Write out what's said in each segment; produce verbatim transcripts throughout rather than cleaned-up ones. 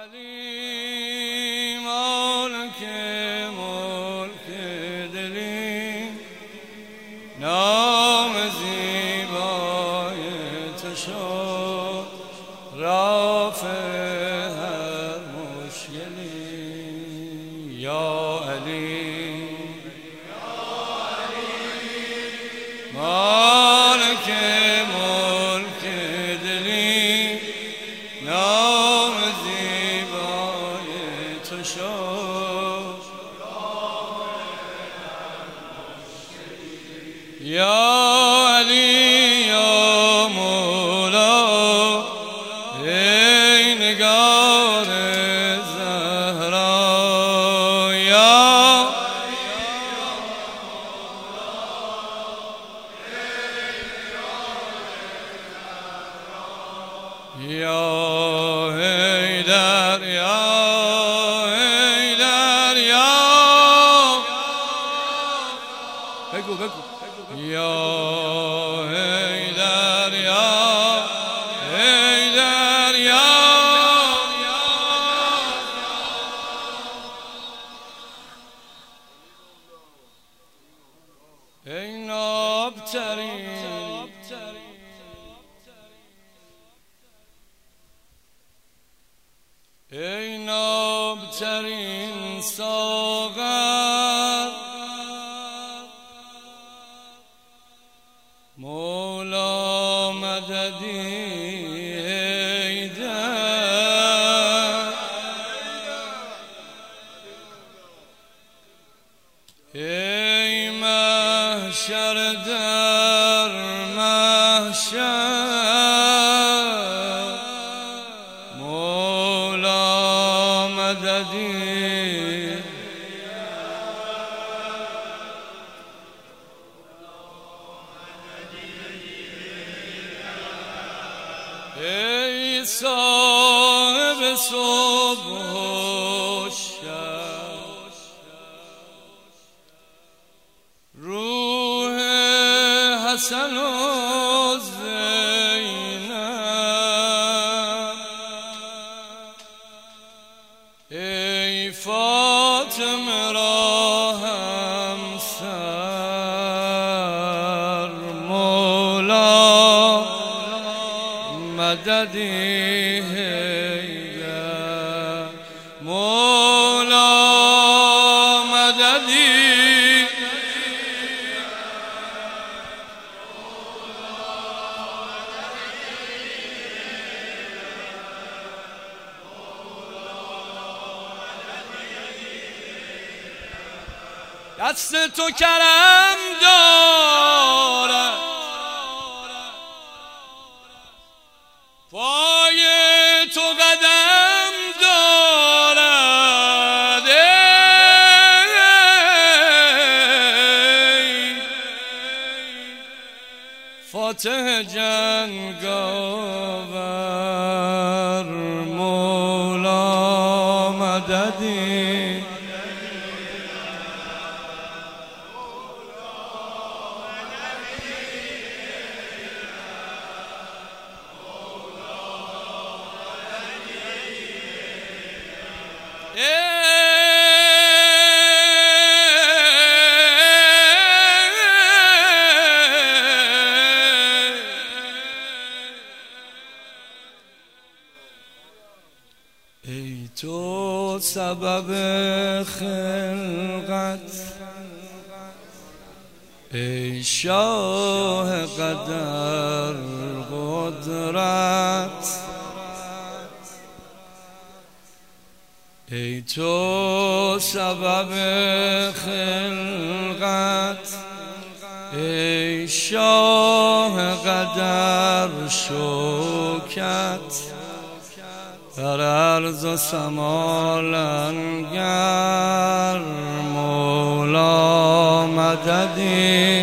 علی مالک ملک دلی، نام زیبای تو شد رافع هر مشکلی. یا علی مالک ملک دلی، نام زیبای تو شد. یا علی یا مولا، ای نگار زهرا. یا یا حیدر یا حیدر یا بگو بگو یا حیدر یا حیدر یا ای نابترین ای نابترین ساغر، مولا مددی حیدر. ای محشر در محشر، مولا مددی. ای صاحب صبح و شب، روح حسن و زینب. ای فاطمه را همسر، مولا مددی حیدر. مولا مددی. دست تو کرم دارد، پای تو قدم دارد. ای فاتح جنگاور، مولا مددی. ای تو سبب خلقت، ای شاه قدر قدرت. ای تو سبب خلقت، ای شاه قدر شوکت. در عرض و سما لنگر، مولا مددی.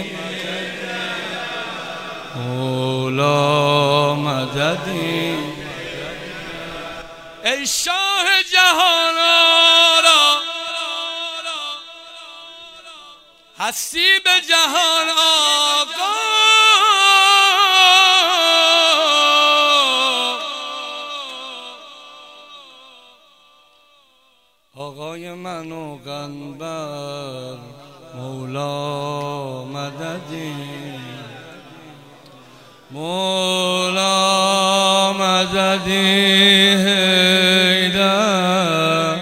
مولا مددی. ای شاه جهان آرا، هستی به جهان آقا. آقای من و قنبر مولا مددی مولا مددی هیدر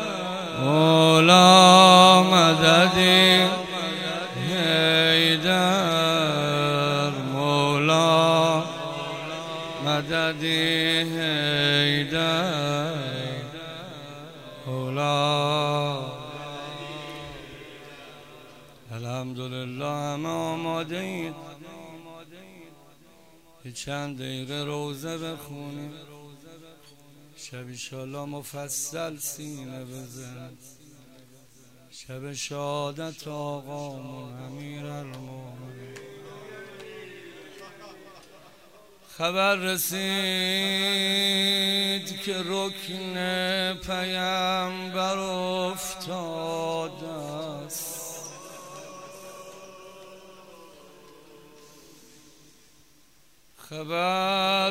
مولا مددی هیدر مولا مددی هیدر مولا. الحمدلله همه آماده اید یه چند دقیقه روزه بخونیم، شب ایشالله مفصل سینه بزن، شب شهادت آقامون امیرالمومنین. خبر رسید که رکن پیامبر افتاده است، خبر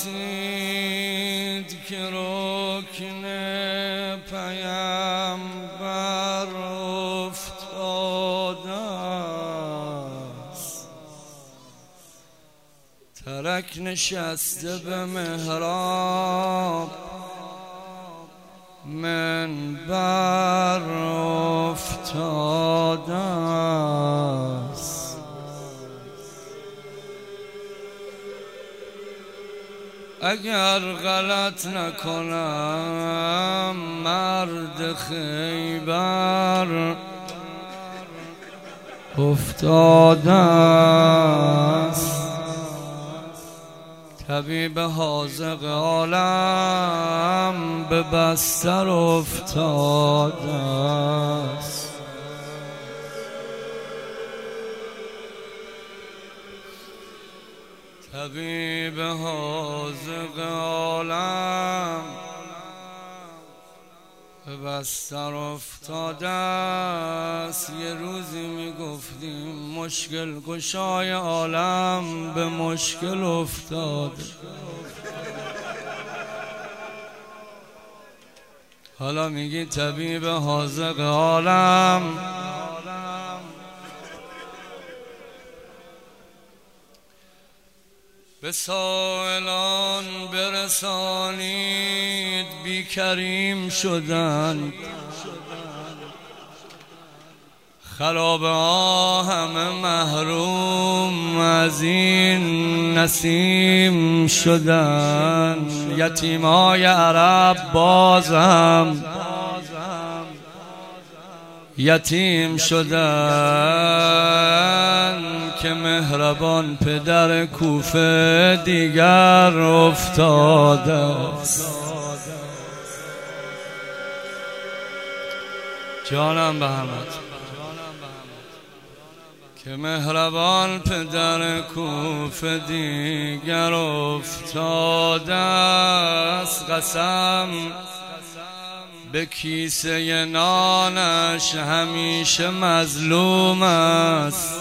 رسید که رکن پیامبر افتاده است، ترک نشسته به محراب منبر افتاده است. اگر غلط نکنم مرد خیبر افتاده است، طبیب حاذق عالم به بستر افتاده است. طبیب حاذق عالم به بستر افتاده است. یه روزی میگفتیم مشکل گشای عالم به مشکل افتاده، حالا میگی طبیب حاذق عالم به سائلان برسانید بی کریم شدند، خرابه ها همه محروم از این نسیم شدند. یتیمای عرب بازم یتیم شدن که مهربان پدر کوفه دیگر افتاده است. جانم به همت که مهربان پدر کوفه دیگر افتاده است. قسم به کیسه نانش همیشه مظلوم است،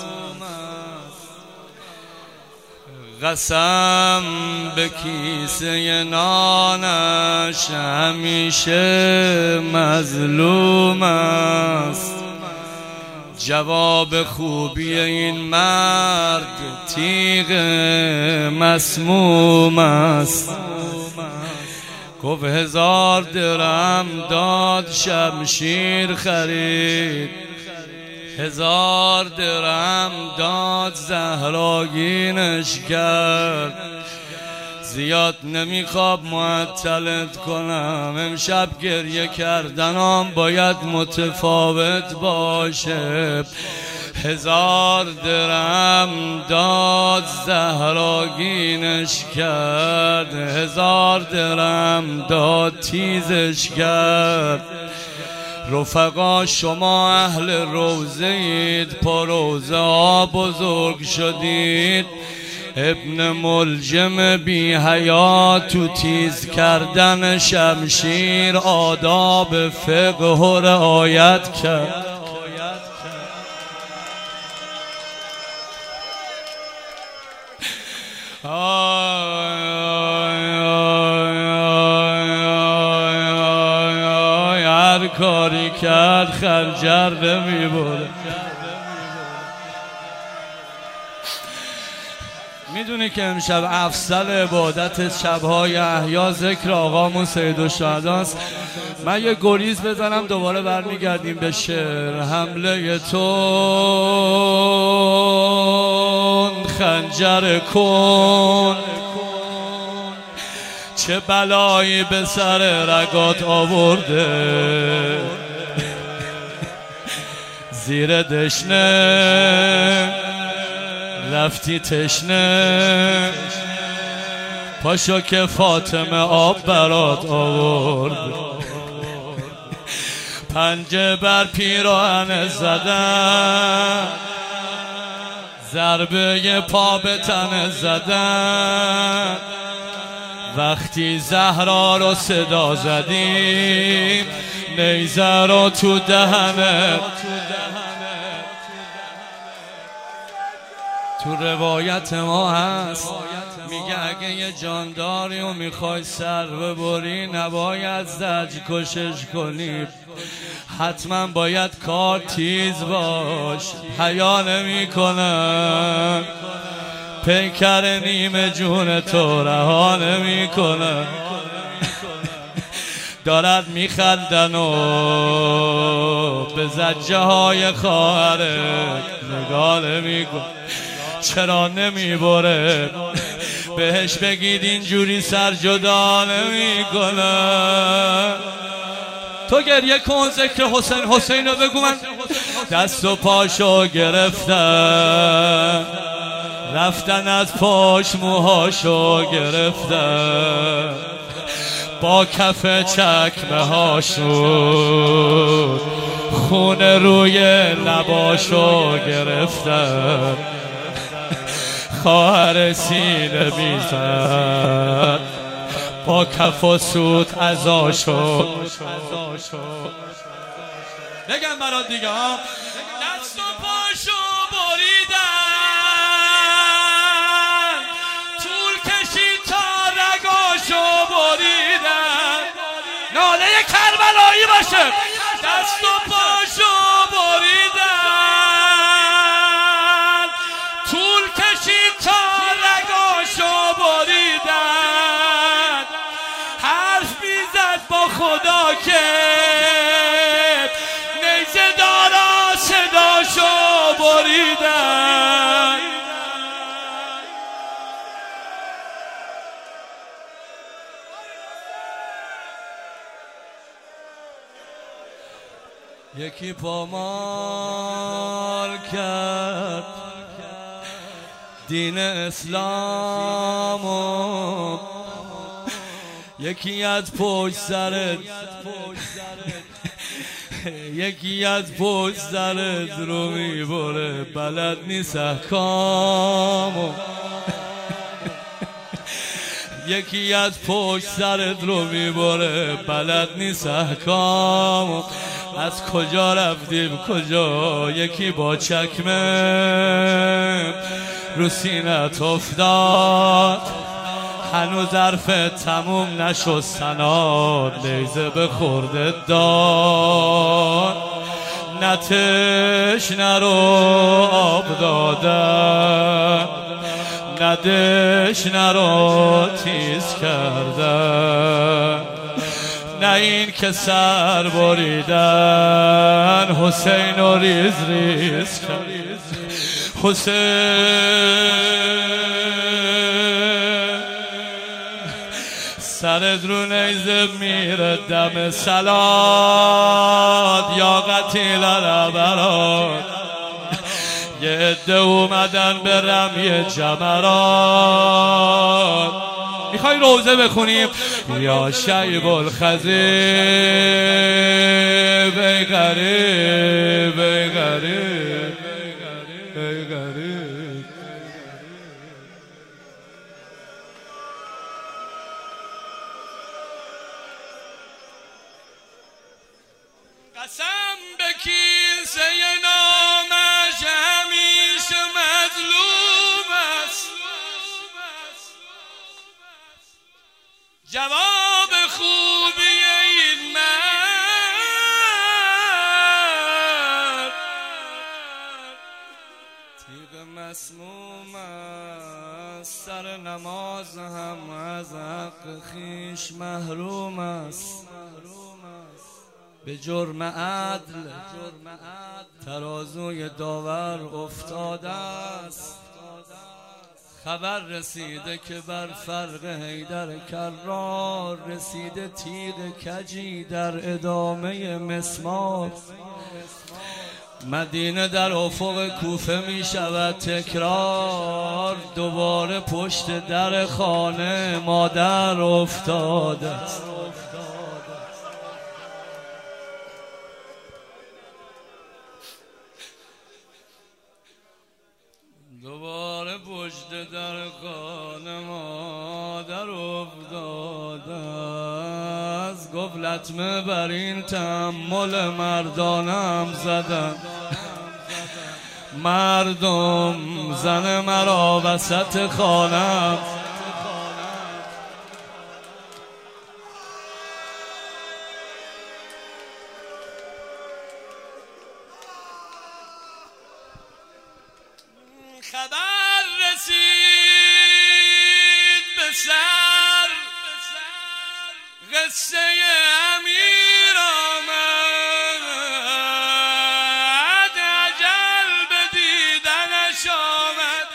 قسم به کیسه نانش همیشه مظلوم است. جواب خوبی این مرد تیغ مسموم است. گفت هزار درم داد شمشیر خرید، هزار درم داد زهراگینش کرد. زیاد نمیخواب معطلت کنم، امشب گریه کردنم باید متفاوت باشه. هزار درم داد زهراگینش کرد، هزار درم داد تیزش کرد. رفقا شما اهل روزه اید، پا روزه ها بزرگ شدید. ابن ملجم بی حیا تو تیز کردن شمشیر آداب فقه و رعایت کرد. کاری کرد خنجر نمیبره. میدونی که امشب افضل عبادت شبهای احیا ذکر آقامون سیدالشهداست. من یه گریز بزنم دوباره برمیگردیم به شعر. حمله تون خنجر کن، چه بلایی به سر رگات آورده، زیر دشنه رفتی تشنه، پاشو که فاطمه آب برات آورد. پنجه بر پیراهن زدن، ضربه پا به تن زدن، وقتی زهرا رو صدا زدیم نیزه رو تو دهنه. تو روایت ما هست میگه اگه یه جانداری و میخوای سر ببری نباید زج کشش کنی، حتما باید کار تیز باش. حیا نمی کنن پیکر نیم جون تو رها نمی کنن، دارد میخندن و به زجه های خواهرت نگاه نمی کن. چرا نمیبره بهش بگید اینجوری سر جدا نمیکنه. تو گریه کن ذکر حسین حسین رو بگو من دست و پاشو گرفتن، رفتن از پاش موهاشو گرفتن، با کف چکمه هاشون خون روی لباشو گرفتن، خواهر سینه میزد با کف و سوت ازاشو. بگم برات دیگه ها، دست و پاشو بریدن، طول کشید تا رگاشو بریدن. ناله کربلایی باشه. دست و پاشو بریدن، طول کشید تا رگاشو بریدن، حرف میزد با خدا که نیزه دارا صداشو بریدن. یکی پامال کرد دین اسلامو، یکی از پشت سرت یکی از پشت سرت رو میبره، بلد نیست احکامو. یکی از پشت سرت رو میبره، بلد نیست احکامو. از کجا رفتیم کجا، یکی با چکمه رو سینت افتاد، هنوز ظرف تموم نشد سناد، نیزه به خورده داد، نه تشنه رو آب دادن، نه دشنه رو تیز کردن، نه این که سر بریدن حسین و ریز ریز کرد. حسین سرت رو نیزه میره دم سلات، یا قتیل الابرات. یه عده اومدن به رمی جمرات. میخوای روزه بخونیم؟ یا شیب الخزیب ای غریب ای غریب ای غریب. قسم به کیسه نامش همیشه مظلوم است، جواب خوبی این توش محروم است، به جرم عدل ترازوی داور افتاده است. خبر رسیده که بر فرق حیدر کرار رسیده تیغ کجی در ادامه مسمار. مدینه در افق کوفه می شود تکرار، دوباره پشت در خانه مادر افتاده است. دوباره پشت در خانه مادر افتاده است. گفت لطمه بر این تحمل مردانم زدن، مردم زن مرا وسط خانم. خبر رسید به سر، قصه امیر آمد، اجل به دیدنش آمد.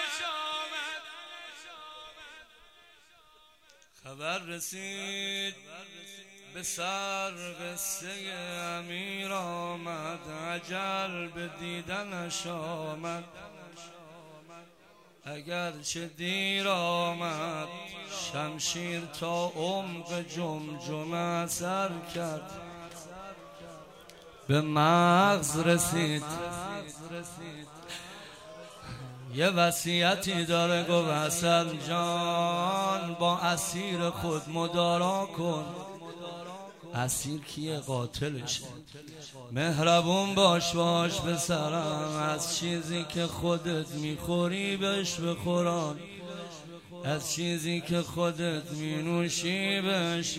خبر رسید به سر، قصه امیر آمد، اجل به دیدنش آمد. اگر چه دیر آمد شمشیر تا عمق جمجمه اثر کرد، به مغز رسید. یه وصیتی داره گفت حسن جان با اسیر خود مدارا کن. اسیر کیه؟ قاتلشه. مهربون باش باش پسرم، از چیزی که خودت میخوری بهش بخوران، از چیزی که خودت مینوشی بهش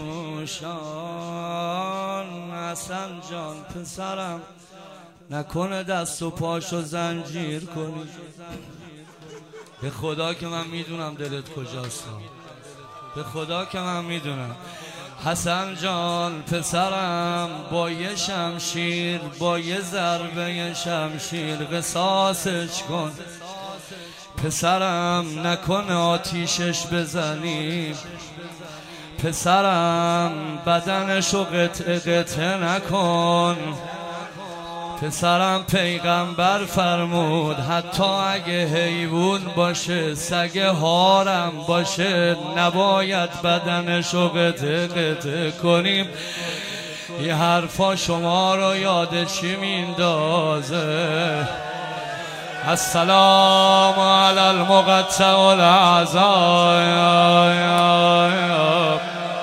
بنوشان. حسن جان پسرم نکنه دست و پاشو زنجیر کنی. به خدا که من میدونم دلت کجاست، به خدا که من میدونم. حسن جان پسرم با یه شمشیر، با یه ضربه شمشیر قصاصش کن. پسرم نکنه آتیشش بزنی، پسرم بدنشو قطعه قطعه نکن. پسرم پیغمبر فرمود حتی اگه حیوان باشه، سگ هارم باشه، نباید بدنشو قطعه قطعه کنیم. این حرفا شما رو یاد چی میندازه؟ السلام علی المقطع الاعضاء.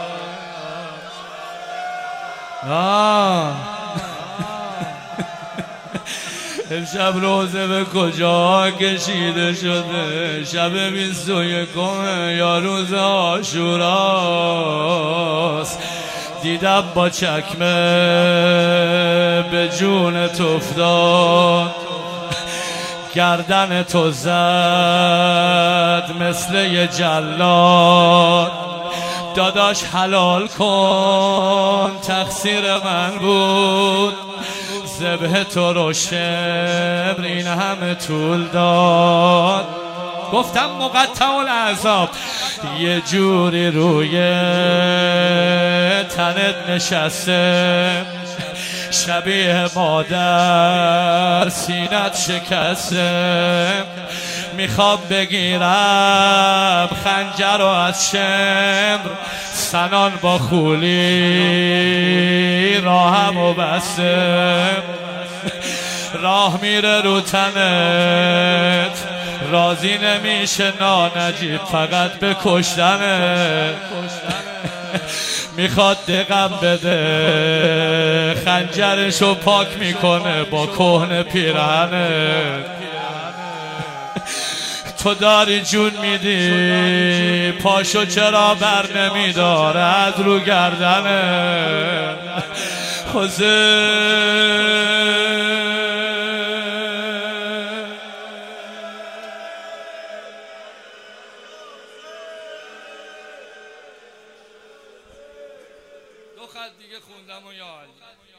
آه امشب روزه به کجا کشیده شده؟ شب بیست و یکم یا روز عاشوراست. دیدم با چکمه به جونت افتاد، گردن تو زد مثل یه جلاد. داداش حلال کن تقصیر من بود، ذبح تو رو شبر این همه طول داد. گفتم مقطع الاعصاب یه جوری روی تنت نشسته، شبیه مادر سینت شکسته. میخوام بگیرم خنجر رو از شمر، سنان با خولی راهم و بسته. راه میره رو تنت راضی نمیشه نانجیب، فقط به کشتنه میخواد دقم بده. خنجرشو پاک میکنه با کهنه پیرهنه. تو داری جون میدی پاشو چرا بر نمیداره از رو گردنه. خوزه دو خط دیگه خوندم و یا علی.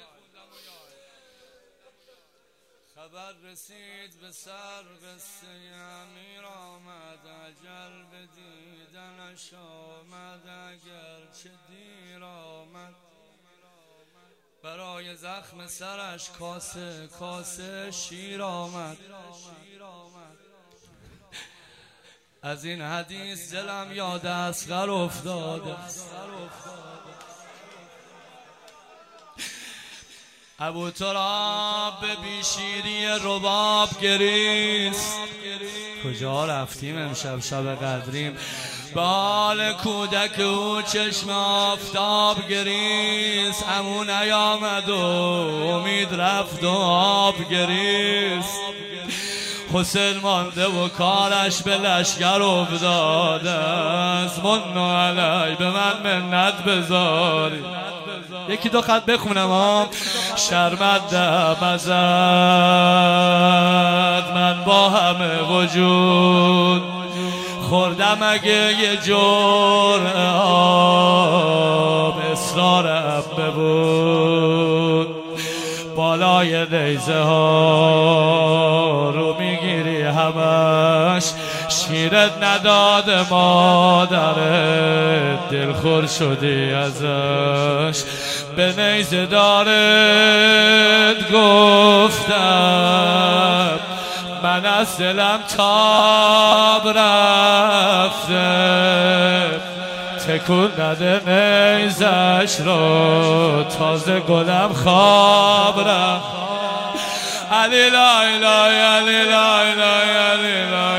خبر رسید به سر قصه امیر آمد، اجل به دیدنش آمد اگر چه دیر آمد. برای زخم سرش کاسه کاسه شیر آمد. از این حدیث دلم یاد اصغر افتاده. ابو تراب به بیشیری رباب گریست. کجا رفتیم امشب شب قدریم؟ بال کودک او چشم آفتاب گریست. عمو نیامد و امید رفت و آب گریست. حسین مانده و کارش به لشگر افتاده است. من علی به من منت بذاری. یکی دو خط بخونم ها. شرمندم ازت من با همه وجود، خوردم اگه یه جرعه آب اصرارم ببود. بالای نیزه ها رو میگیری همش، شیرت نداد مادرت دلخور شدی ازش. به نیزه دارت گفتم من از دلم تاب رفته، تکون نده نیزش رو تازه گلم خواب رفت. علی لا اله علی لا اله علی لا